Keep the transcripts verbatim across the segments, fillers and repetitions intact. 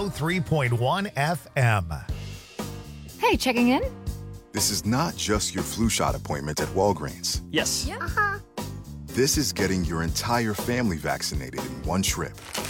oh three point one F M. Hey, checking in? This is not just your flu shot appointment at Walgreens. Yes. Yeah. Uh-huh. This is getting your entire family vaccinated in one trip.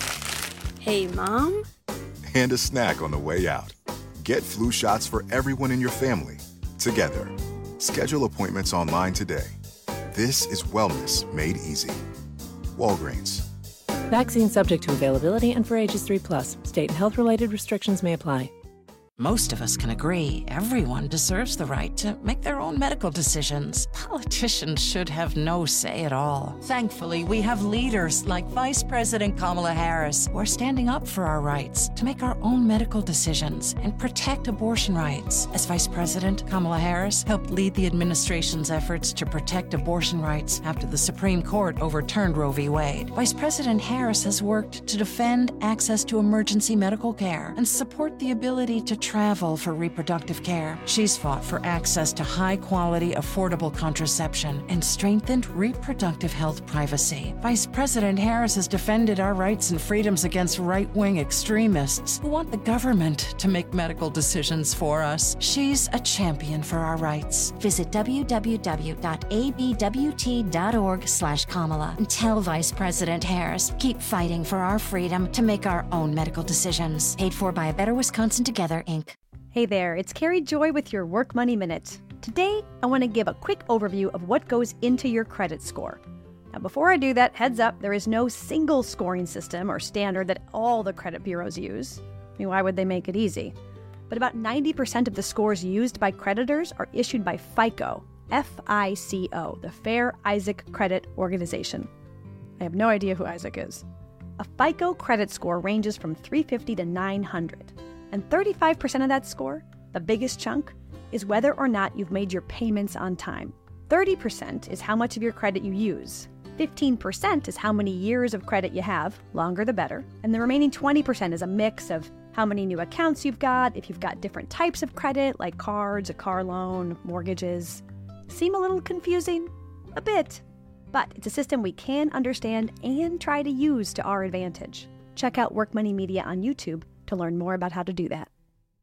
Hey, Mom? And a snack on the way out. Get flu shots for everyone in your family, together. Schedule appointments online today. This is wellness made easy. Walgreens. Vaccine subject to availability and for ages three plus. State and health-related restrictions may apply. Most of us can agree everyone deserves the right to make their own medical decisions. Politicians should have no say at all. Thankfully, we have leaders like Vice President Kamala Harris who are standing up for our rights to make our own medical decisions and protect abortion rights. As Vice President, Kamala Harris helped lead the administration's efforts to protect abortion rights after the Supreme Court overturned Roe v. Wade. Vice President Harris has worked to defend access to emergency medical care and support the ability to travel for reproductive care. She's fought for access to high-quality, affordable contraception and strengthened reproductive health privacy. Vice President Harris has defended our rights and freedoms against right-wing extremists who want the government to make medical decisions for us. She's a champion for our rights. Visit w w w dot a b w t dot org slash Kamala and tell Vice President Harris, keep fighting for our freedom to make our own medical decisions. Paid for by A Better Wisconsin Together, Incorporated. Hey there, it's Carrie Joy with your Work Money Minute. Today, I want to give a quick overview of what goes into your credit score. Now, before I do that, heads up, there is no single scoring system or standard that all the credit bureaus use. I mean, why would they make it easy? But about ninety percent of the scores used by creditors are issued by FICO, F I C O, the Fair Isaac Credit Organization. I have no idea who Isaac is. A FICO credit score ranges from three fifty to nine hundred. And thirty-five percent of that score, the biggest chunk, is whether or not you've made your payments on time. thirty percent is how much of your credit you use. fifteen percent is how many years of credit you have, longer the better. And the remaining twenty percent is a mix of how many new accounts you've got, if you've got different types of credit, like cards, a car loan, mortgages. Seem a little confusing? A bit. But it's a system we can understand and try to use to our advantage. Check out Work Money Media on YouTube to learn more about how to do that.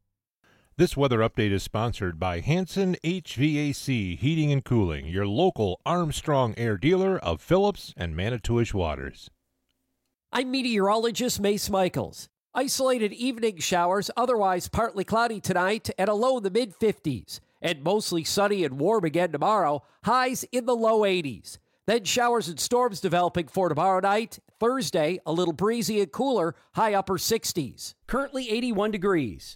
This weather update is sponsored by Hanson H V A C Heating and Cooling, your local Armstrong Air dealer of Phillips and Manitowish Waters. I'm meteorologist Mace Michaels. Isolated evening showers, otherwise partly cloudy tonight and a low in the mid fifties. And mostly sunny and warm again tomorrow, highs in the low eighties. Then showers and storms developing for tomorrow night. Thursday, a little breezy and cooler, high upper sixties. Currently eighty-one degrees.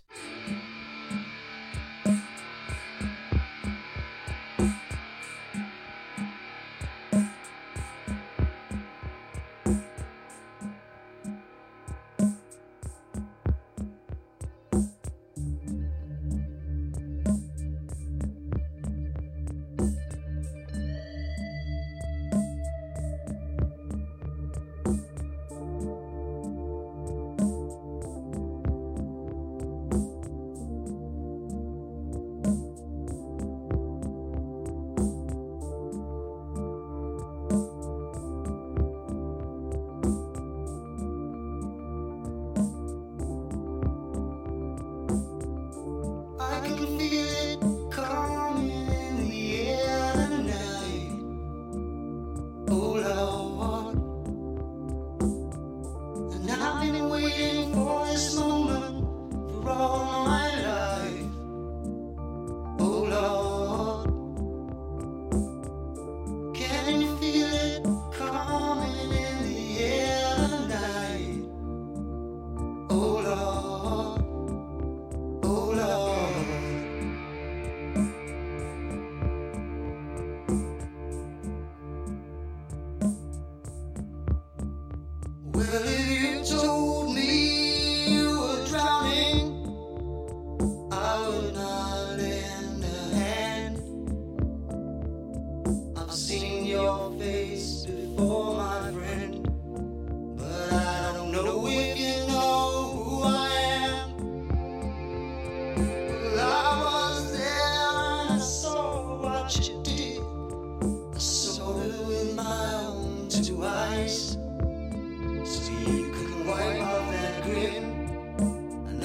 So you can wipe off that grin.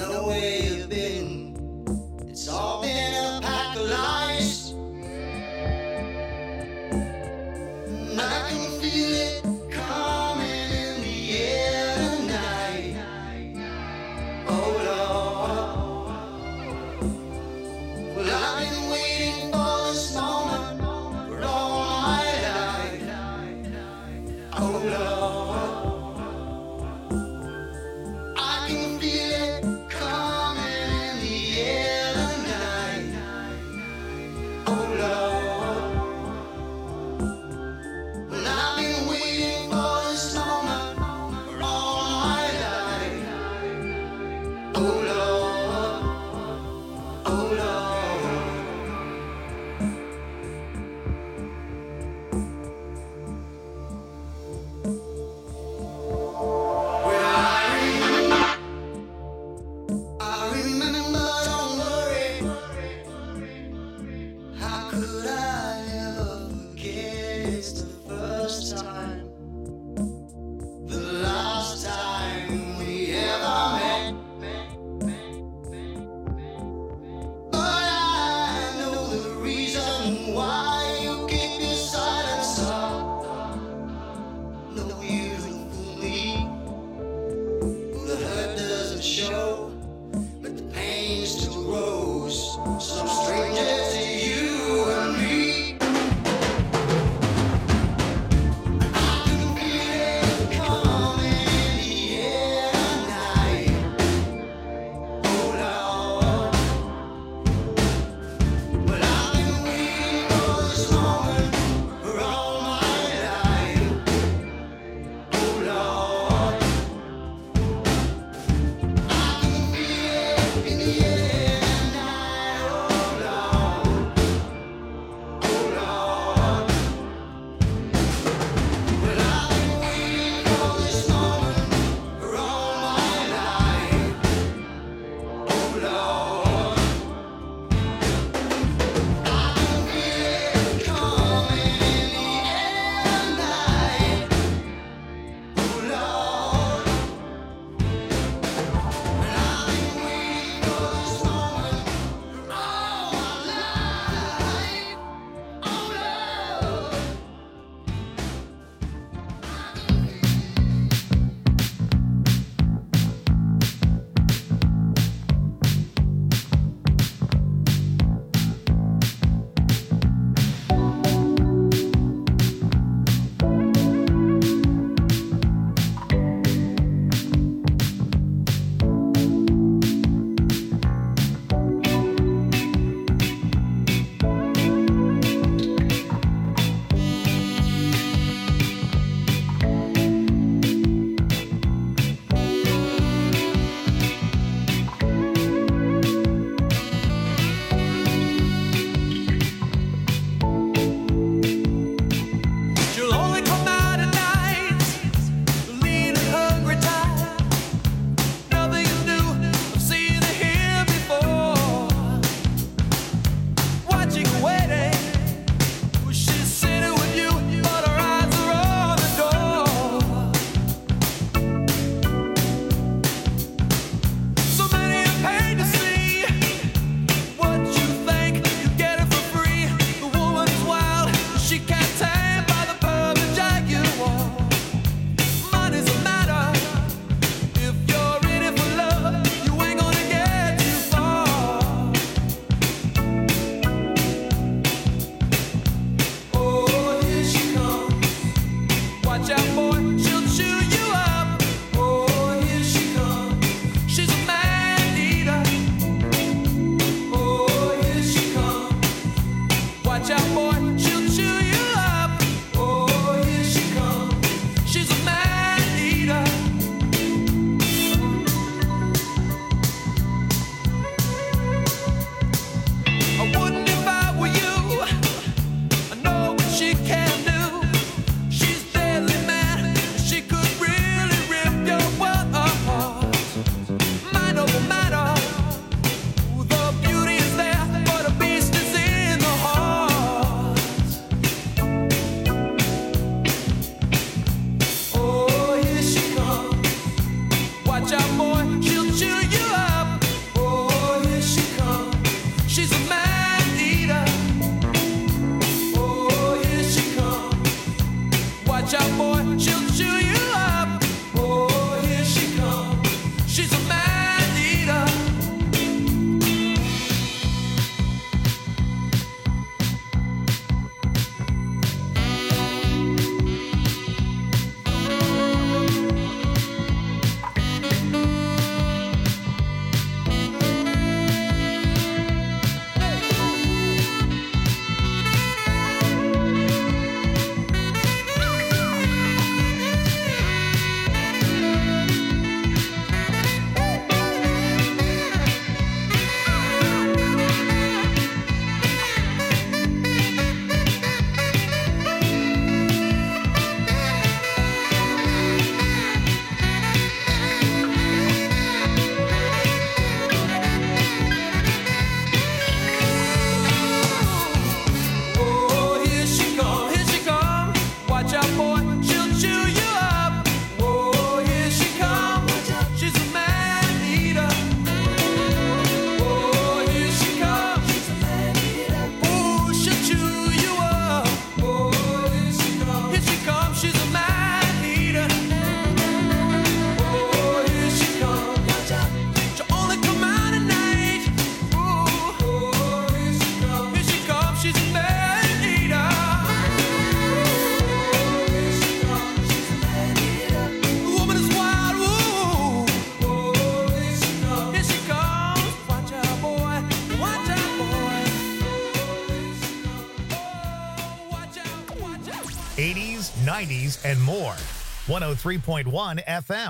nineties, and more. one oh three point one F M.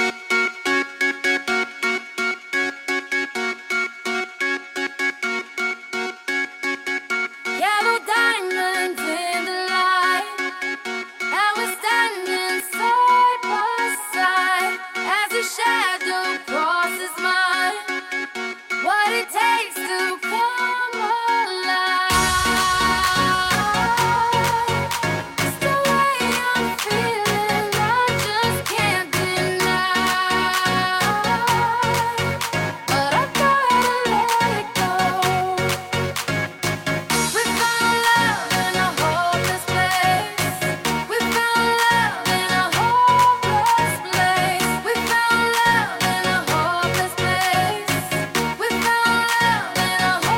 Yellow diamonds in the light, and we're standing side by side as your shadow crosses mine. What it takes to come alive. It's the way I'm feeling, I just can't deny. But I gotta let it go. We found love in a hopeless place. We found love in a hopeless place. We found love in a hopeless place. We found love in a hopeless place.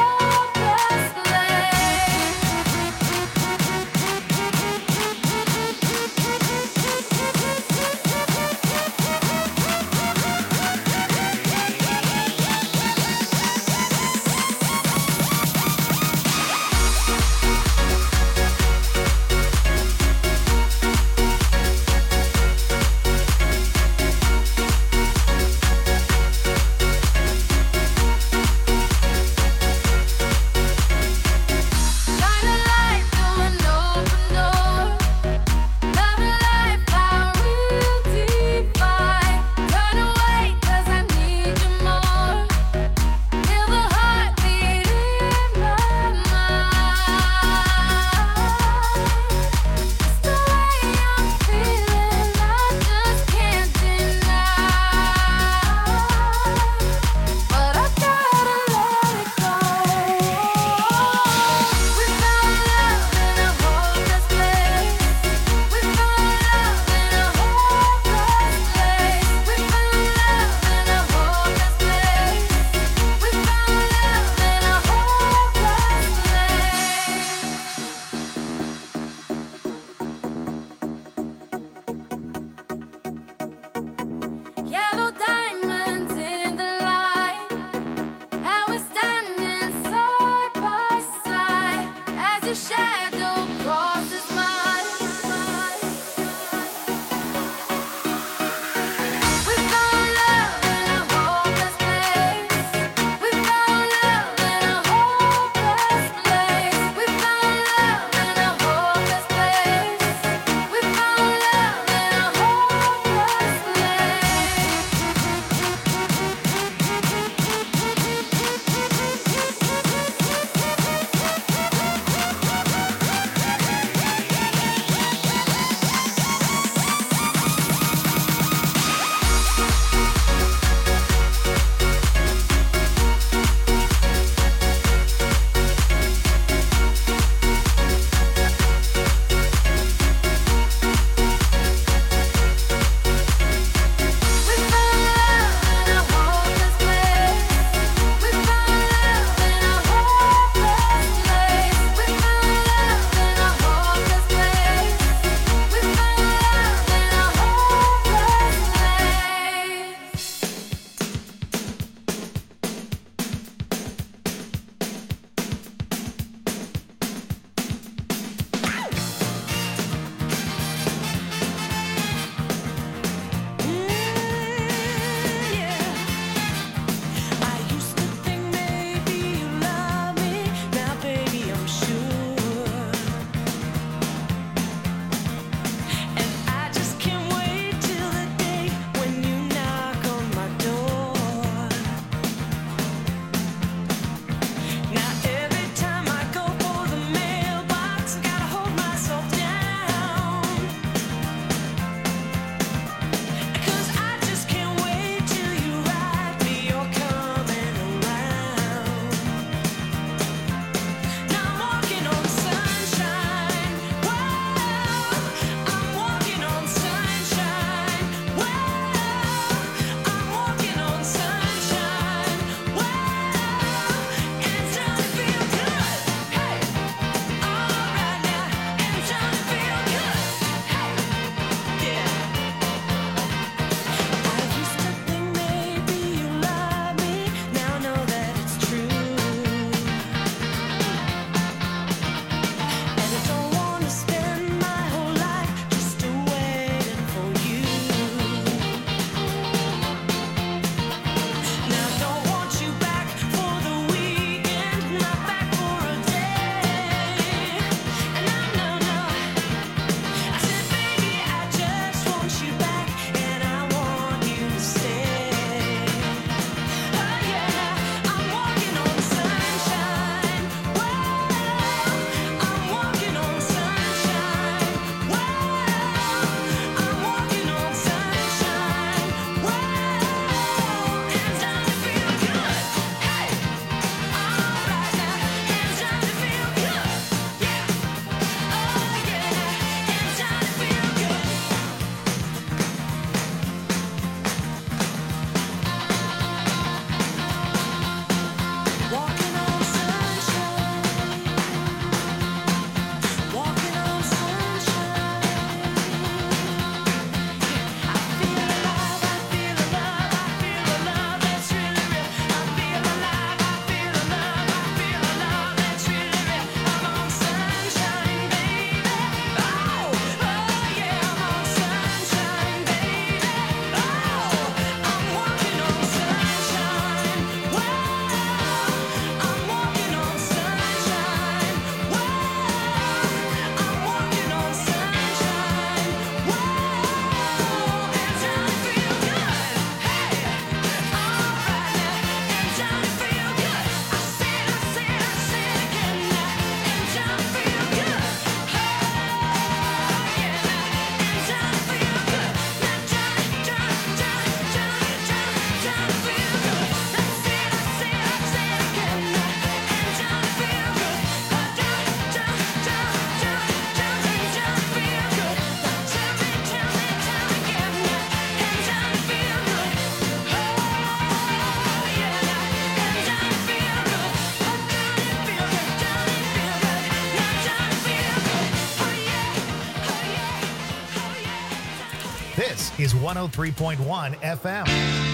is one oh three point one F M.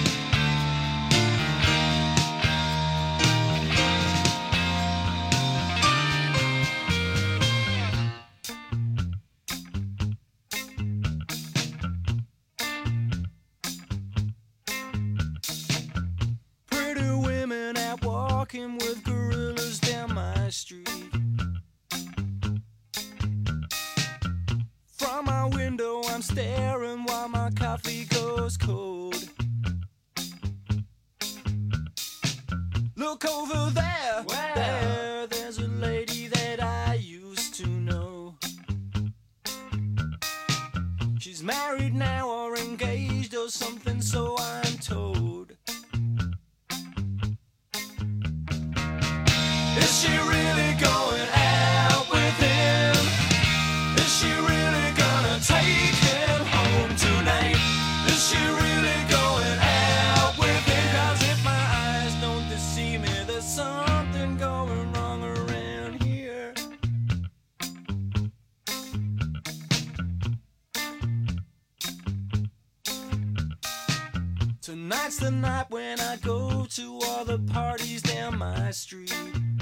Pretty women out walking with gorillas down my street. From my window I'm staring while my coffee goes cold. Look over there, wow. there, there's a lady that I used to know. She's married now or engaged or something, so I'm told. Is she really going out with him? Is she really gonna take him home tonight? Is she really going out with him? 'Cause if my eyes don't deceive me, there's something going wrong around here. Tonight's the night when I go to all the parties down my street.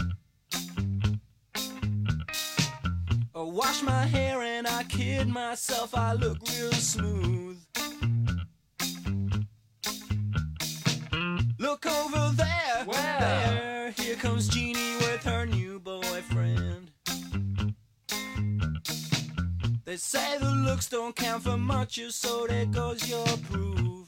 I wash my hair and I kid myself, I look real smooth. Look over there, wow. there, here comes Jeannie with her new boyfriend. They say the looks don't count for much, so there goes your proof.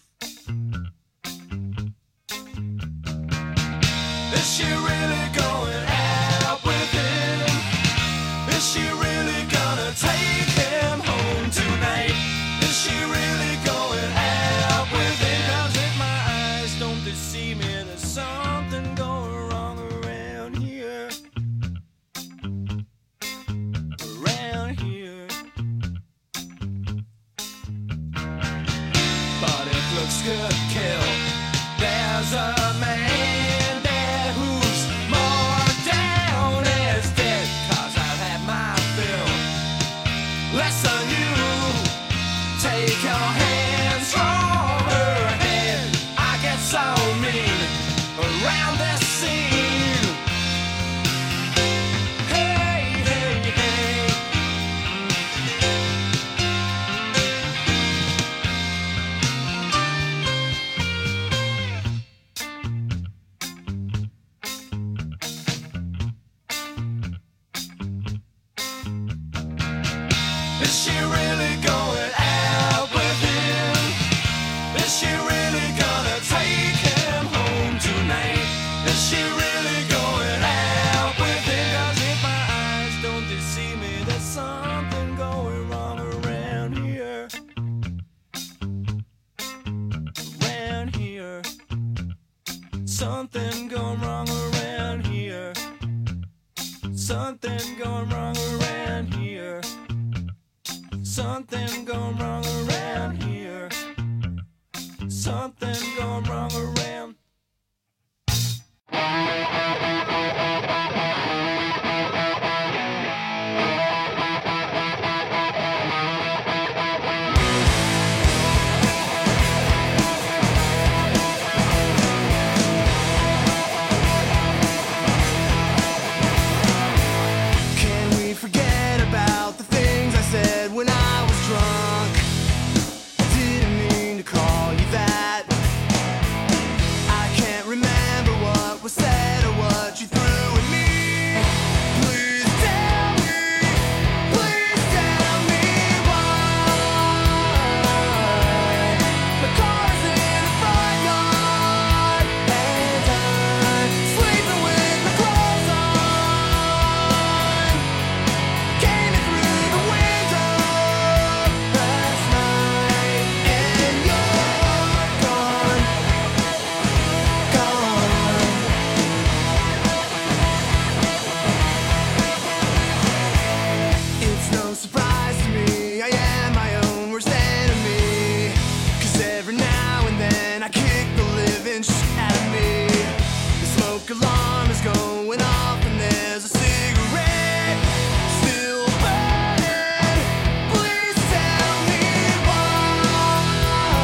Is she really going out with him? Is she really gonna take him home tonight? Is she really going out with him? 'Cause if my eyes don't deceive me, there's something going wrong around here. Around here. But if looks could kill, there's a man there who's more down as dead. 'Cause I've had my fill. Less than you. Take your hands from her head. I get so mean around this scene. Hey, hey, hey. Is she really going out with him? Is she really gonna take him home tonight? Is she really going out with him? 'Cause if my eyes don't deceive me, there's something going wrong around here. Around here. Something going wrong around here. Something going wrong around here. Something going wrong around here. Something going wrong around. Can we forget about the things I said when I was drunk? I didn't mean to call you that. I can't remember what was said or what you threw at me. Please tell me, please tell me why. The car's in the front yard and I'm sleeping with my clothes on. Came in through the window last night and you're gone, gone. It's no surprise to me, I am my own worst enemy. 'Cause every now and then I kick the living shit out of me. The smoke alarm is going off and there's a cigarette still burning. Please tell me why.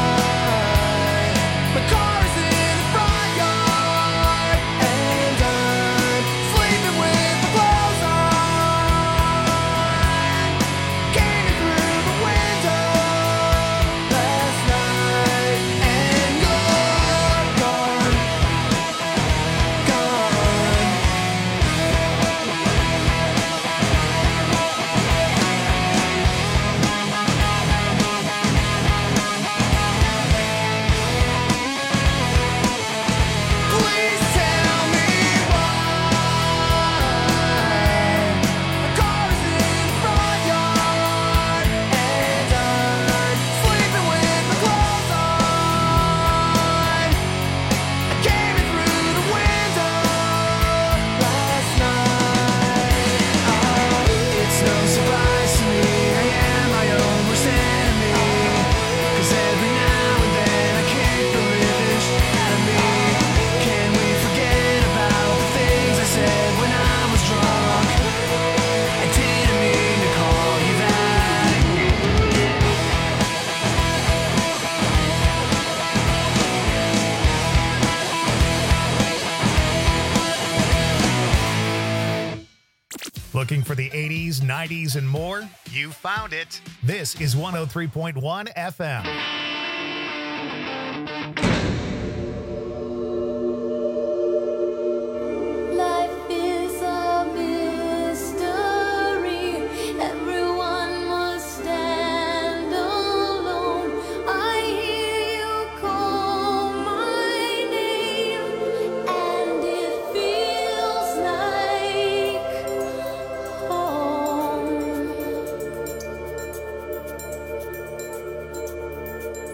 Looking for the eighties, nineties, and more? You found it. This is one oh three point one F M. Life is a mystery. Everyone must stand alone. I hear you call my name, and it feels like home.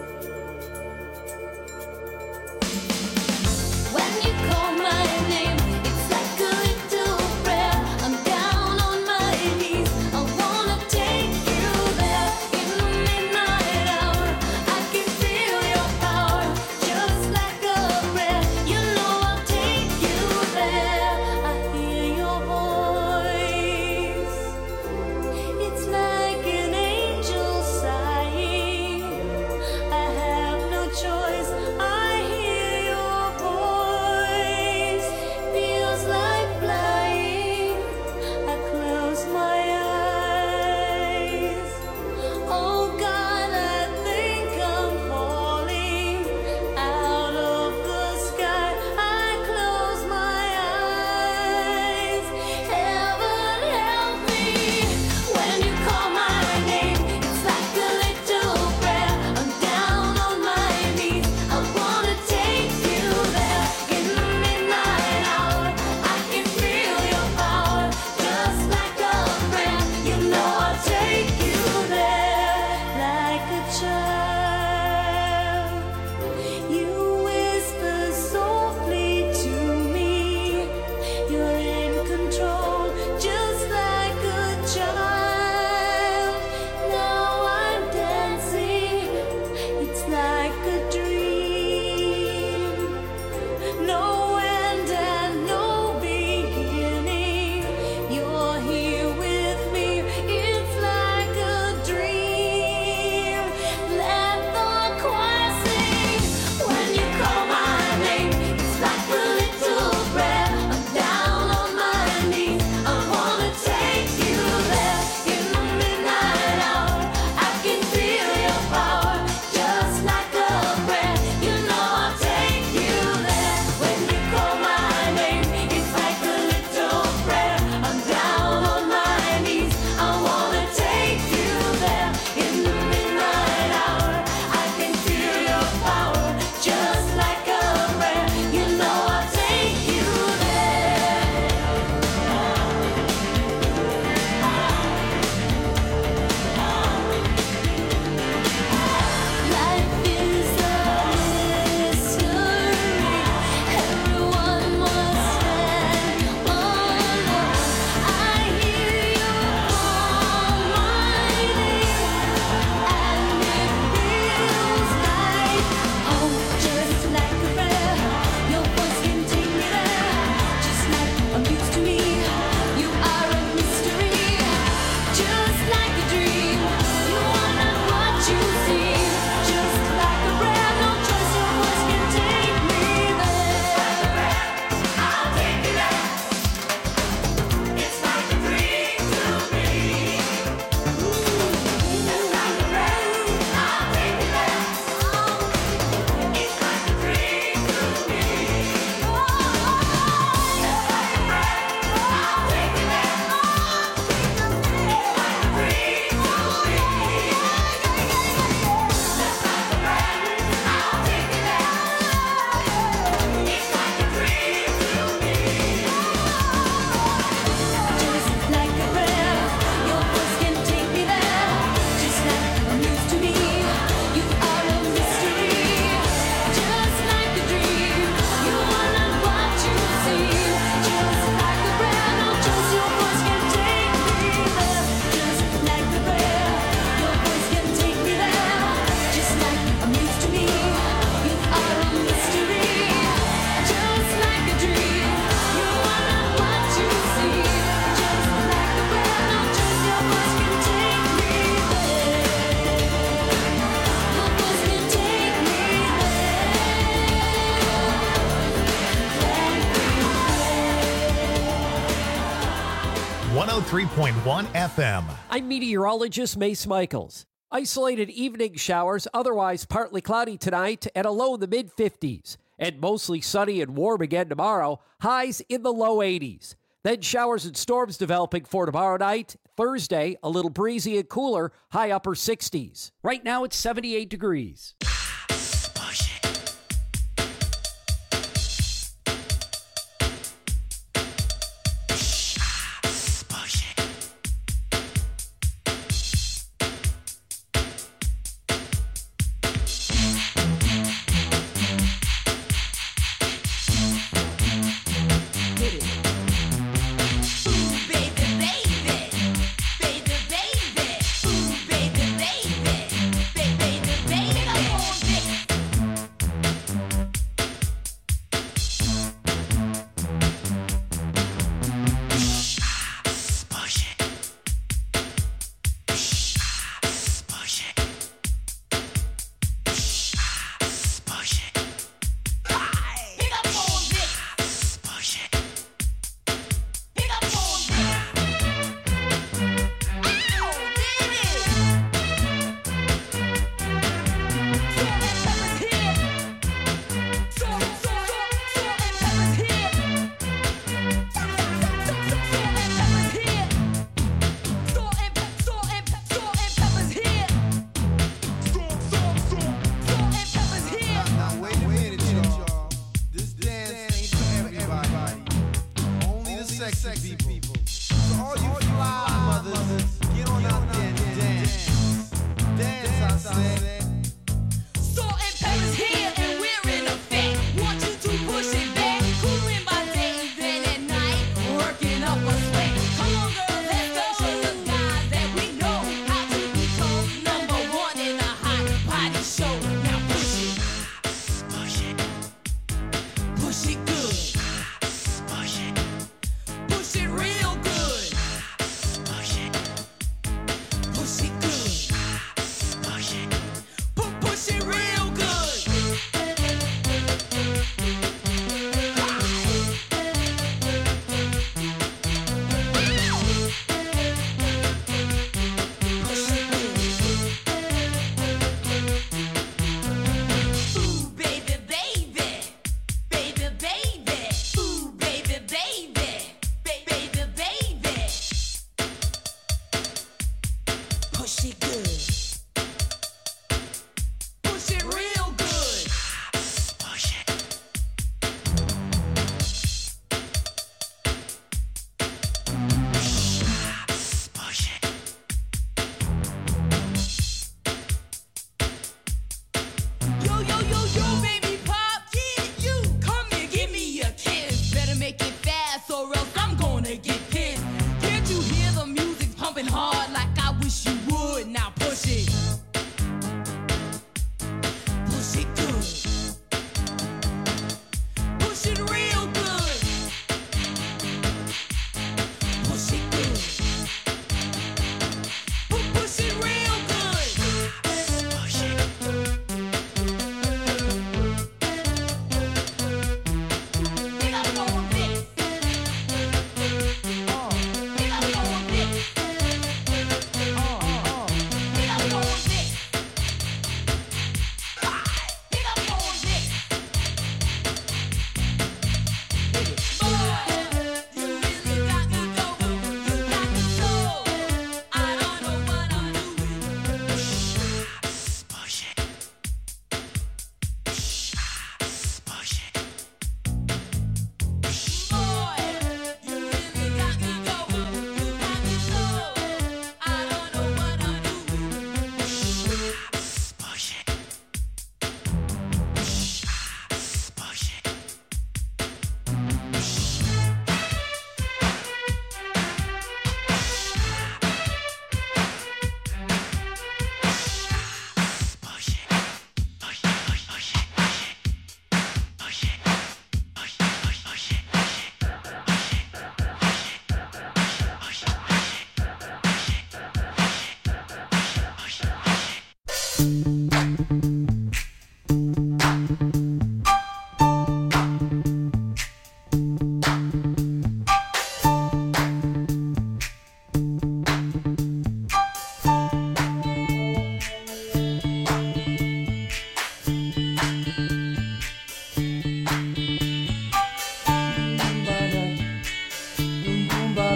one oh three point one F M. I'm meteorologist Mace Michaels. Isolated evening showers, otherwise partly cloudy tonight and a low in the mid fifties. And mostly sunny and warm again tomorrow, highs in the low eighties. Then showers and storms developing for tomorrow night. Thursday, a little breezy and cooler, high upper sixties. Right now it's seventy-eight degrees.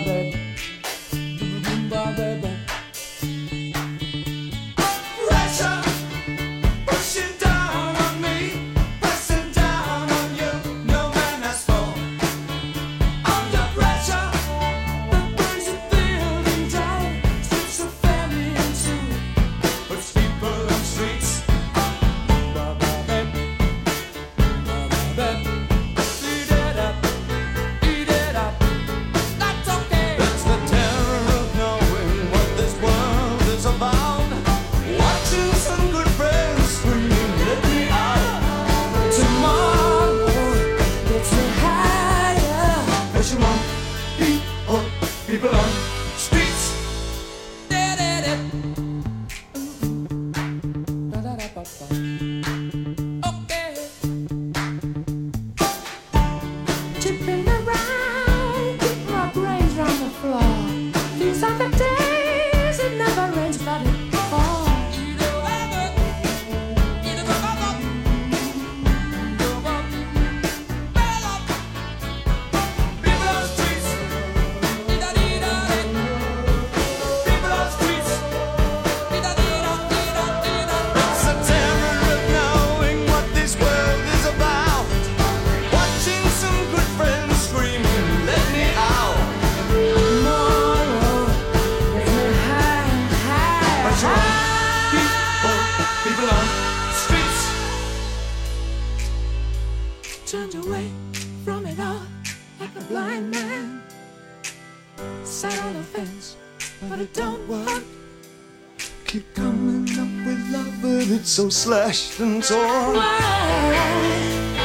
So slashed and torn. Why?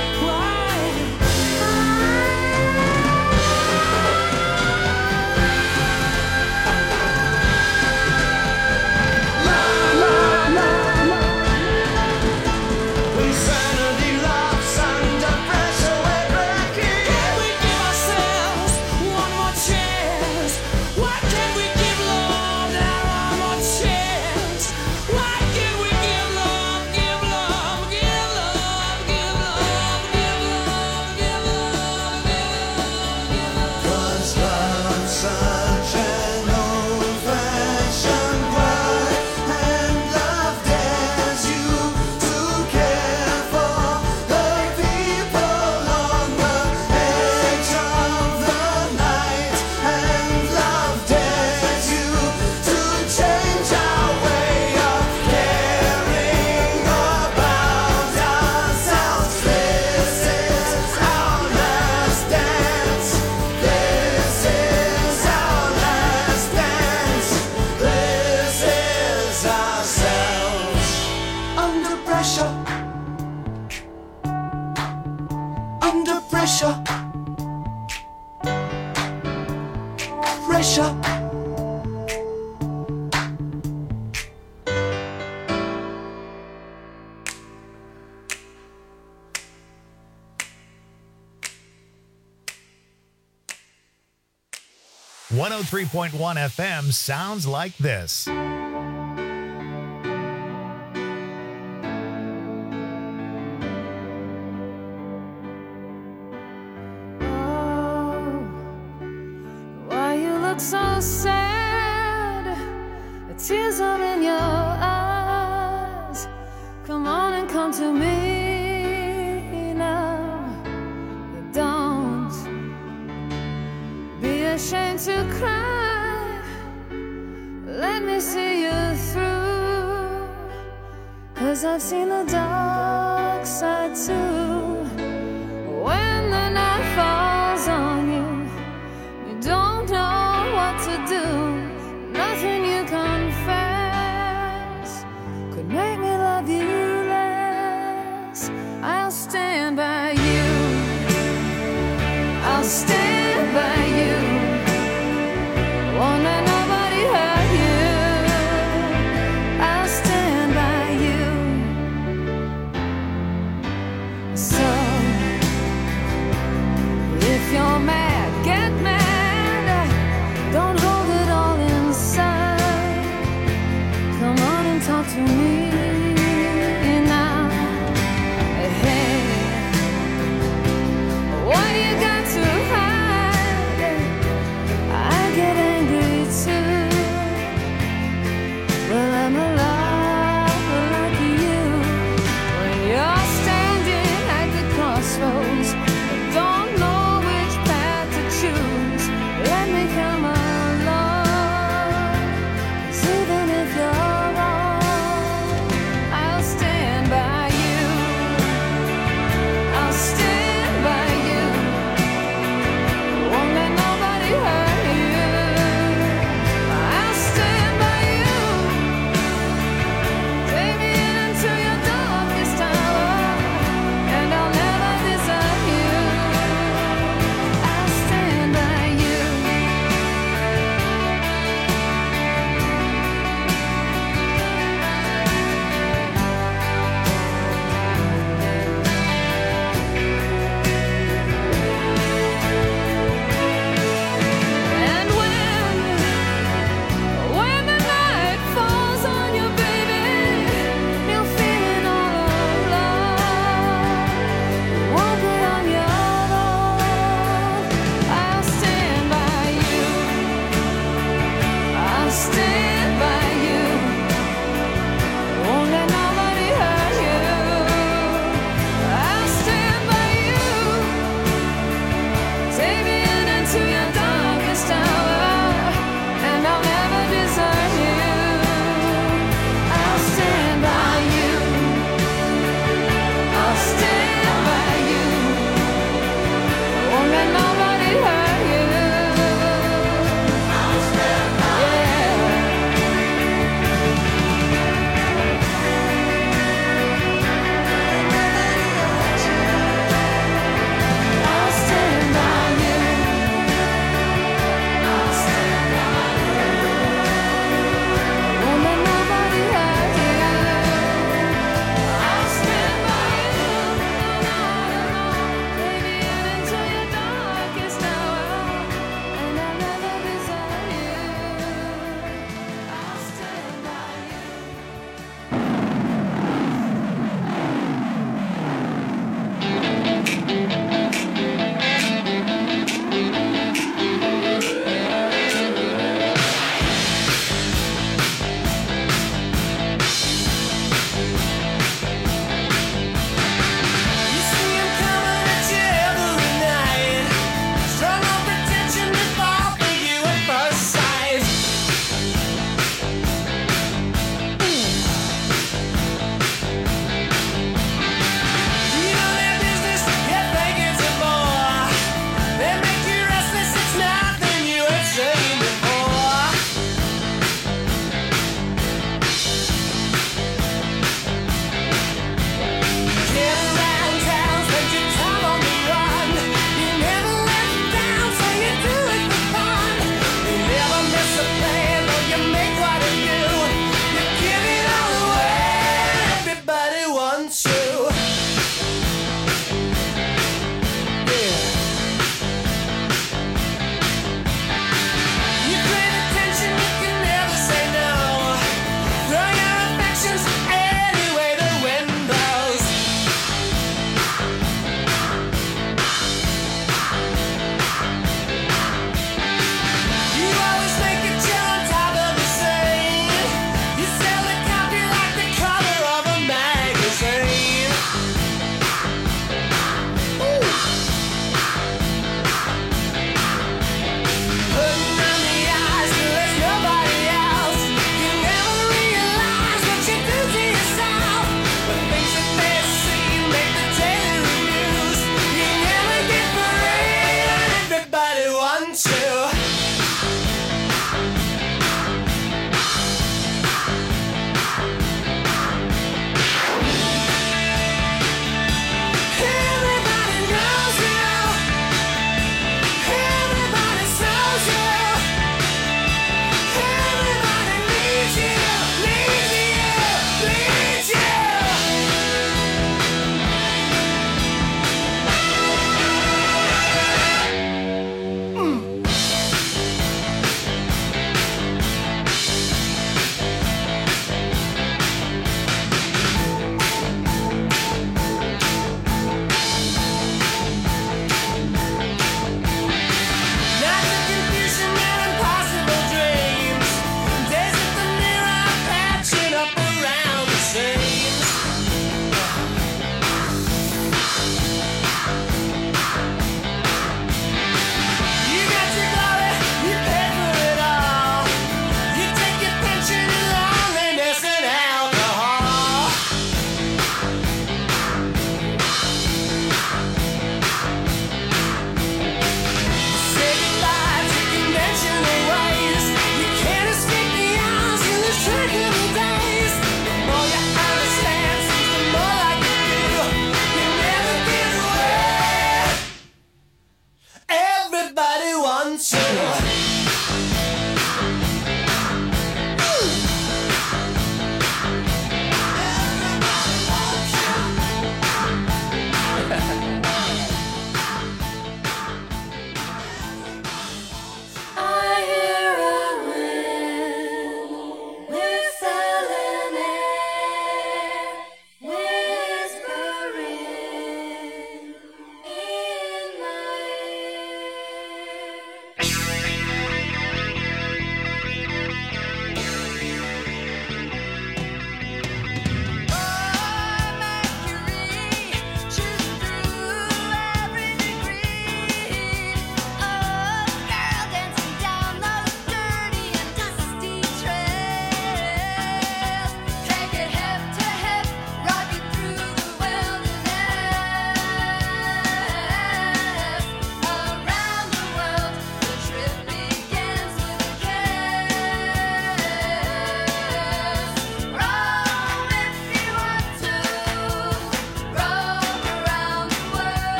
one oh three point one F M sounds like this. So sad, the tears are in your eyes. Come on and come to me now. Don't be ashamed to cry. Let me see you through, 'cause I've seen the dark side too. When the night falls on you, you don't know what to do. Nothing you confess could make me love you less. I'll stand by you. I'll stand by you. Won't let nobody hurt you. I'll stand by you.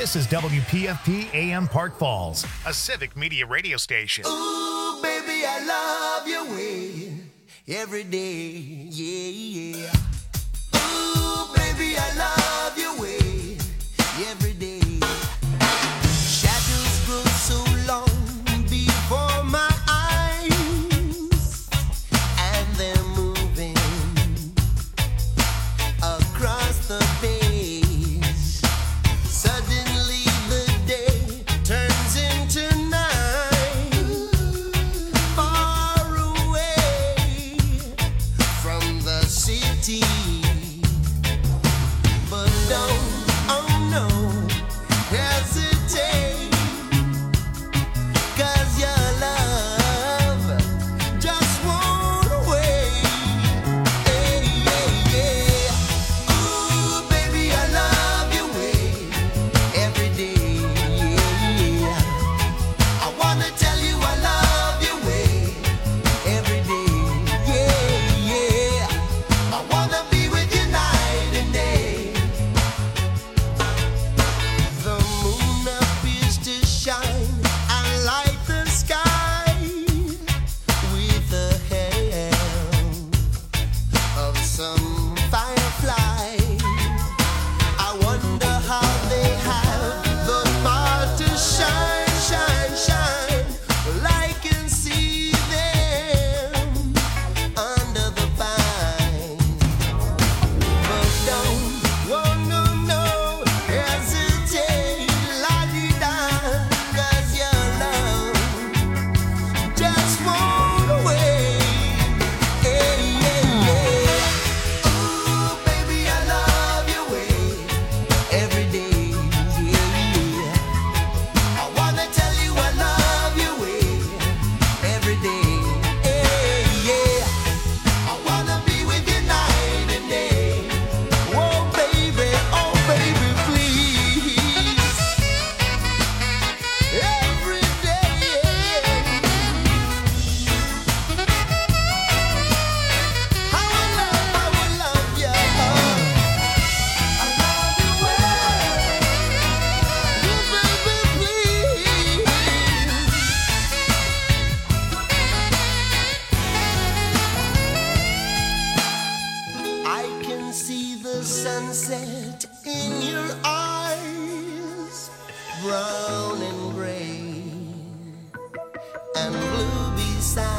This is W P F P A M Park Falls, a civic media radio station. Ooh, baby, I love your way every day, yeah, yeah. Ooh, baby, I love your way every day. Shadows grow so long before my eyes, and they're moving across the page. Suddenly the day turns into night, far away from the city. But don't, oh no, hesitate, 'cause your love just won't wait. Hey, yeah, yeah. Ooh, baby, I love your way every day. Yeah. I wanna tell you I love your way every day. Yeah, yeah. I wanna be with you night and day. The moon appears to shine and light the sky with the help of some firefly. I wonder how they have the power to shine, shine, shine. Well, I can see them under the vine. But don't, oh no, no, hesitate, la-di-da, 'cause your love just won't wait. Hey, yeah, yeah. Ooh, baby, I love your way every day. Yeah, yeah. I wanna tell you I love your way every day. Hey, yeah. I wanna be with you night and day. Oh, baby, oh, baby, please. Every day. How I love, how I love you. I love you well. Oh, baby, please. I can see the sunset in your eyes, brown and gray and blue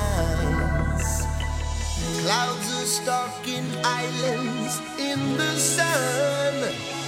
besides. Clouds are stalking islands in the